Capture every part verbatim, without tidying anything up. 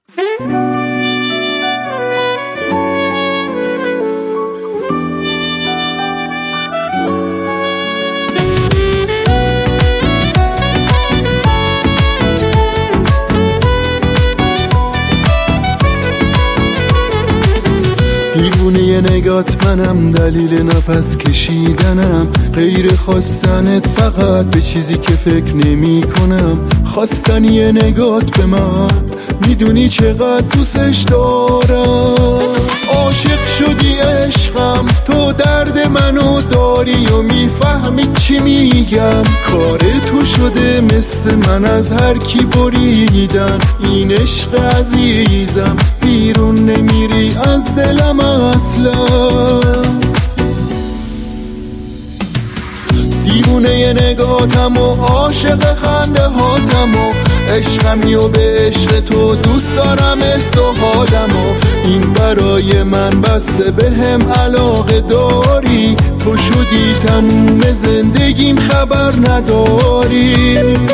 دیوونه ی نگات منم، دلیل نفس کشیدنم، غیر خواستنت فقط به چیزی که فکر نمی کنم. خواستنی ی نگات به من، میدونی چقدر دوستش دارم. عاشق شدی عشقم، تو درد منو داری و میفهمی چی میگم. کار تو شده مثل من از هر کی بریدن. این عشق عزیزم بیرون نمیری از دلم اصلا. دیوونه ی نگاتم و عاشق خنده هاتم و عشقمی و به عشق تو دوست دارم استحادم و این برای من بسه به هم علاقه داری. تو شدی تموم زندگیم خبر نداری.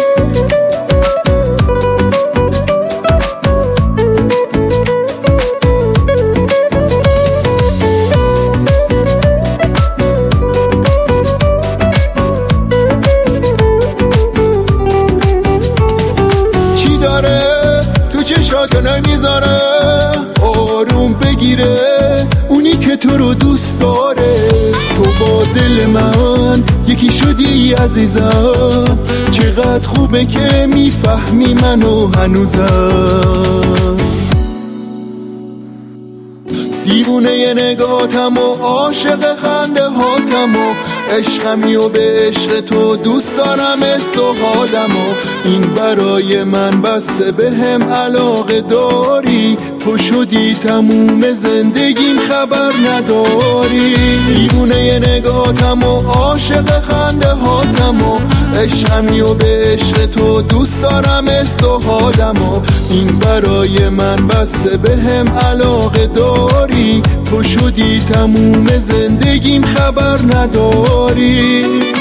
تو چشاتو نمیذاره آروم بگیره، اونی که تو رو دوست داره. تو با دل من یکی شدی عزیزم، چقدر خوبه که میفهمی منو هنوزم. دیوونه ی نگاتم و عاشق خنده هاتم و عشقمی و به عشق تو دوست دارم استحادم و این برای من بسه به هم علاقه داری. تو شدی تموم زندگیم خبر نداری. دیوونه ی نگاتم و عاشق خنده هاتم و عشقمی و به عشق تو دوست دارم استحادم و این برای من بسه به هم علاقه داری. تو شدی تموم زندگیم خبر نداری.